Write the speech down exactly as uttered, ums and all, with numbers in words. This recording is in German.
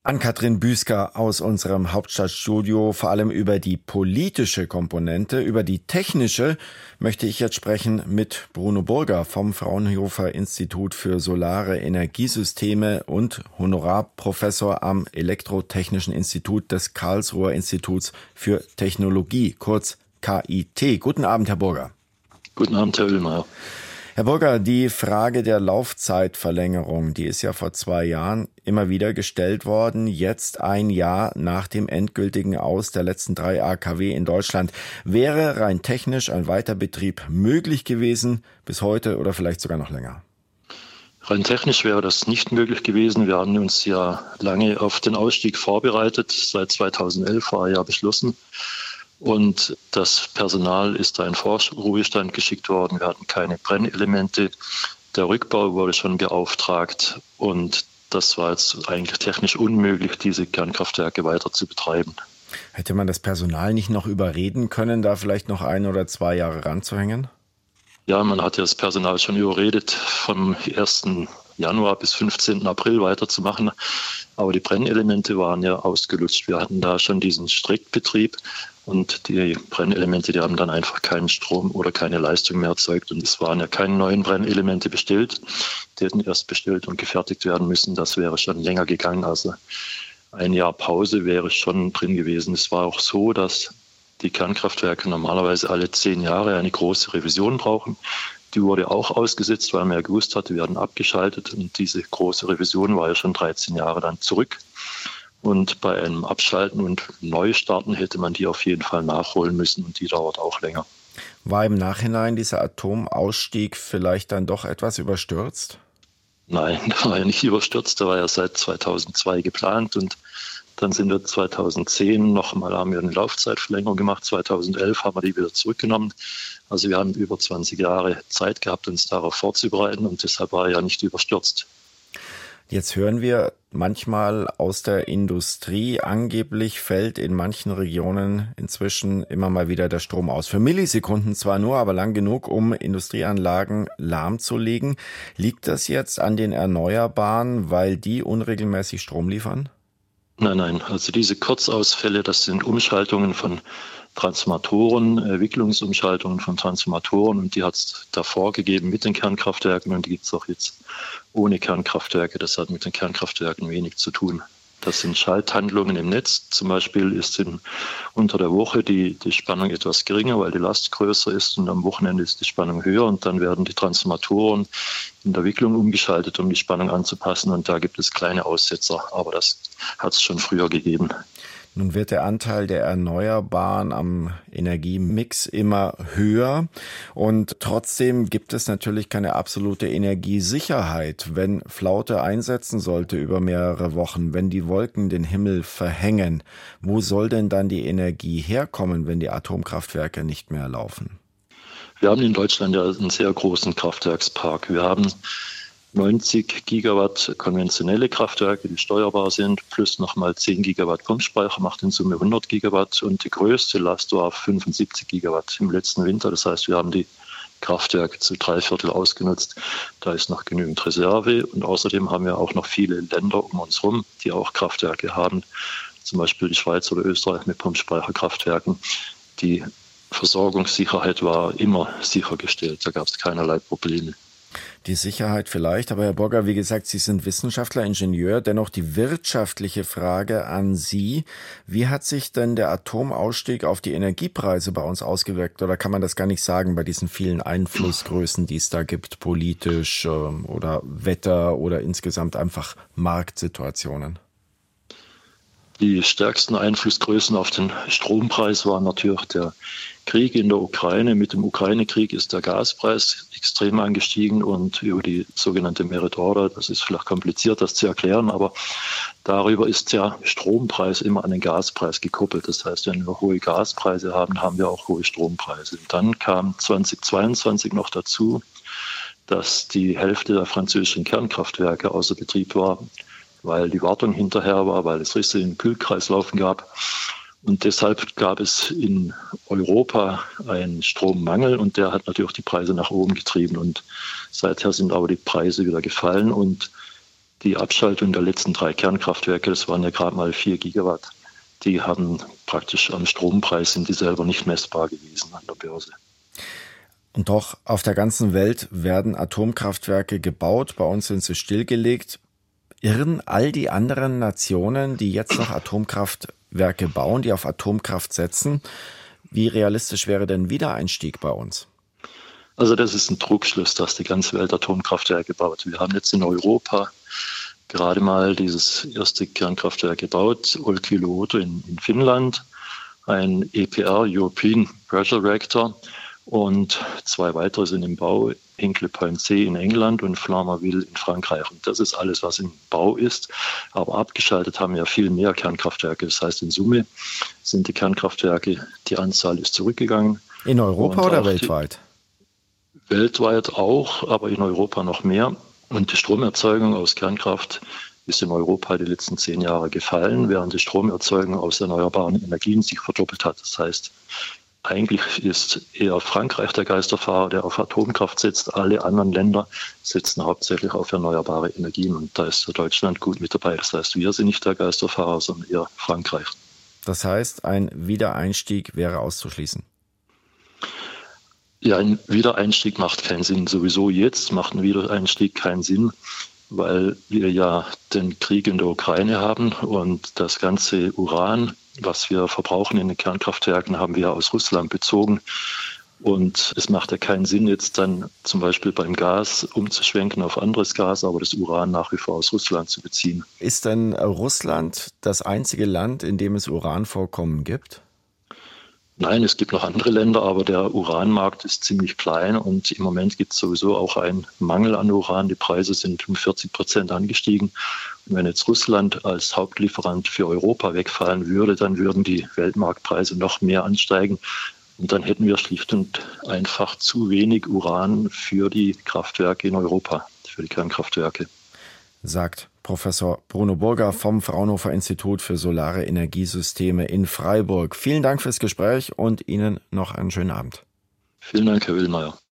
Ann-Kathrin Büsker aus unserem Hauptstadtstudio. Vor allem über die politische Komponente, über die technische möchte ich jetzt sprechen mit Bruno Burger vom Fraunhofer Institut für Solare Energiesysteme und Honorarprofessor am Elektrotechnischen Institut des Karlsruher Instituts für Technologie, kurz K I T. Guten Abend, Herr Burger. Guten Abend, Herr Oehlmeier. Herr Burger, die Frage der Laufzeitverlängerung, die ist ja vor zwei Jahren immer wieder gestellt worden. Jetzt ein Jahr nach dem endgültigen Aus der letzten drei A K W in Deutschland. Wäre rein technisch ein Weiterbetrieb möglich gewesen bis heute oder vielleicht sogar noch länger? Rein technisch wäre das nicht möglich gewesen. Wir haben uns ja lange auf den Ausstieg vorbereitet. Seit zweitausendelf war ja beschlossen. Und das Personal ist da in Vorruhestand geschickt worden. Wir hatten keine Brennelemente. Der Rückbau wurde schon beauftragt. Und das war jetzt eigentlich technisch unmöglich, diese Kernkraftwerke weiter zu betreiben. Hätte man das Personal nicht noch überreden können, da vielleicht noch ein oder zwei Jahre ranzuhängen? Ja, man hat ja das Personal schon überredet, vom ersten Januar bis fünfzehnten April weiterzumachen. Aber die Brennelemente waren ja ausgelutscht. Wir hatten da schon diesen Striktbetrieb und die Brennelemente, die haben dann einfach keinen Strom oder keine Leistung mehr erzeugt. Und es waren ja keine neuen Brennelemente bestellt. Die hätten erst bestellt und gefertigt werden müssen. Das wäre schon länger gegangen. Also ein Jahr Pause wäre schon drin gewesen. Es war auch so, dass die Kernkraftwerke normalerweise alle zehn Jahre eine große Revision brauchen. Die wurde auch ausgesetzt, weil man ja gewusst hatte, wir werden abgeschaltet. Und diese große Revision war ja schon dreizehn Jahre dann zurück. Und bei einem Abschalten und Neustarten hätte man die auf jeden Fall nachholen müssen. Und die dauert auch länger. War im Nachhinein dieser Atomausstieg vielleicht dann doch etwas überstürzt? Nein, der war ja nicht überstürzt. Der war ja seit zweitausendzwei geplant. Und dann sind wir zweitausendzehn nochmal, haben wir eine Laufzeitverlängerung gemacht. zweitausendelf haben wir die wieder zurückgenommen. Also wir haben über zwanzig Jahre Zeit gehabt, uns darauf vorzubereiten und deshalb war er ja nicht überstürzt. Jetzt hören wir manchmal aus der Industrie, angeblich fällt in manchen Regionen inzwischen immer mal wieder der Strom aus. Für Millisekunden zwar nur, aber lang genug, um Industrieanlagen lahmzulegen. Liegt das jetzt an den Erneuerbaren, weil die unregelmäßig Strom liefern? Nein, nein, also diese Kurzausfälle, das sind Umschaltungen von Transformatoren, Wicklungsumschaltungen von Transformatoren und die hat es davor gegeben mit den Kernkraftwerken und die gibt es auch jetzt ohne Kernkraftwerke. Das hat mit den Kernkraftwerken wenig zu tun. Das sind Schalthandlungen im Netz. Zum Beispiel ist in, unter der Woche die, die Spannung etwas geringer, weil die Last größer ist und am Wochenende ist die Spannung höher und dann werden die Transformatoren in der Wicklung umgeschaltet, um die Spannung anzupassen und da gibt es kleine Aussetzer, aber das hat es schon früher gegeben. Nun wird der Anteil der Erneuerbaren am Energiemix immer höher und trotzdem gibt es natürlich keine absolute Energiesicherheit. Wenn Flaute einsetzen sollte über mehrere Wochen, wenn die Wolken den Himmel verhängen, wo soll denn dann die Energie herkommen, wenn die Atomkraftwerke nicht mehr laufen? Wir haben in Deutschland ja einen sehr großen Kraftwerkspark. Wir haben neunzig Gigawatt konventionelle Kraftwerke, die steuerbar sind, plus nochmal zehn Gigawatt Pumpspeicher, macht in Summe hundert Gigawatt. Und die größte Last war fünfundsiebzig Gigawatt im letzten Winter. Das heißt, wir haben die Kraftwerke zu drei Viertel ausgenutzt. Da ist noch genügend Reserve. Und außerdem haben wir auch noch viele Länder um uns herum, die auch Kraftwerke haben. Zum Beispiel die Schweiz oder Österreich mit Pumpspeicherkraftwerken. Die Versorgungssicherheit war immer sichergestellt. Da gab es keinerlei Probleme. Die Sicherheit vielleicht, aber Herr Burger, wie gesagt, Sie sind Wissenschaftler, Ingenieur. Dennoch die wirtschaftliche Frage an Sie. Wie hat sich denn der Atomausstieg auf die Energiepreise bei uns ausgewirkt? Oder kann man das gar nicht sagen bei diesen vielen Einflussgrößen, die es da gibt, politisch oder Wetter oder insgesamt einfach Marktsituationen? Die stärksten Einflussgrößen auf den Strompreis waren natürlich der Krieg in der Ukraine. Mit dem Ukraine-Krieg ist der Gaspreis extrem angestiegen und über die sogenannte Merit Order, das ist vielleicht kompliziert, das zu erklären, aber darüber ist der Strompreis immer an den Gaspreis gekoppelt. Das heißt, wenn wir hohe Gaspreise haben, haben wir auch hohe Strompreise. Dann kam zweitausendzweiundzwanzig noch dazu, dass die Hälfte der französischen Kernkraftwerke außer Betrieb war, weil die Wartung hinterher war, weil es Risse im Kühlkreislaufen gab. Und deshalb gab es in Europa einen Strommangel und der hat natürlich die Preise nach oben getrieben. Und seither sind aber die Preise wieder gefallen und Die Abschaltung der letzten drei Kernkraftwerke, das waren ja gerade mal vier Gigawatt, die haben praktisch am Strompreis, sind die selber nicht messbar gewesen an der Börse. Und doch, auf der ganzen Welt werden Atomkraftwerke gebaut, bei uns sind sie stillgelegt. Irren all die anderen Nationen, die jetzt noch Atomkraftwerke bauen, die auf Atomkraft setzen? Wie realistisch wäre denn Wiedereinstieg bei uns? Also das ist ein Trugschluss, dass die ganze Welt Atomkraftwerke baut. Wir haben jetzt in Europa gerade mal dieses erste Kernkraftwerk gebaut, Olkiluoto in, in Finnland, ein E P R, European Pressure Reactor, und zwei weitere sind im Bau, Hinkley Point C in England und Flamanville in Frankreich. Und das ist alles, was im Bau ist. Aber abgeschaltet haben wir viel mehr Kernkraftwerke. Das heißt, in Summe sind die Kernkraftwerke, die Anzahl ist zurückgegangen. In Europa oder weltweit? Weltweit auch, aber in Europa noch mehr. Und die Stromerzeugung aus Kernkraft ist in Europa die letzten zehn Jahre gefallen, während die Stromerzeugung aus erneuerbaren Energien sich verdoppelt hat. Das heißt, eigentlich ist eher Frankreich der Geisterfahrer, der auf Atomkraft setzt. Alle anderen Länder setzen hauptsächlich auf erneuerbare Energien. Und da ist Deutschland gut mit dabei. Das heißt, wir sind nicht der Geisterfahrer, sondern eher Frankreich. Das heißt, ein Wiedereinstieg wäre auszuschließen? Ja, ein Wiedereinstieg macht keinen Sinn. Sowieso jetzt macht ein Wiedereinstieg keinen Sinn, weil wir ja den Krieg in der Ukraine haben und das ganze Uran, was wir verbrauchen in den Kernkraftwerken, haben wir aus Russland bezogen. Und es macht ja keinen Sinn, jetzt dann zum Beispiel beim Gas umzuschwenken auf anderes Gas, aber das Uran nach wie vor aus Russland zu beziehen. Ist denn Russland das einzige Land, in dem es Uranvorkommen gibt? Nein, es gibt noch andere Länder, aber der Uranmarkt ist ziemlich klein und im Moment gibt es sowieso auch einen Mangel an Uran. Die Preise sind um vierzig Prozent angestiegen. Und wenn jetzt Russland als Hauptlieferant für Europa wegfallen würde, dann würden die Weltmarktpreise noch mehr ansteigen. Und dann hätten wir schlicht und einfach zu wenig Uran für die Kraftwerke in Europa, für die Kernkraftwerke. Sagt Professor Bruno Burger vom Fraunhofer Institut für Solare Energiesysteme in Freiburg. Vielen Dank fürs Gespräch und Ihnen noch einen schönen Abend. Vielen Dank, Herr Willmeier.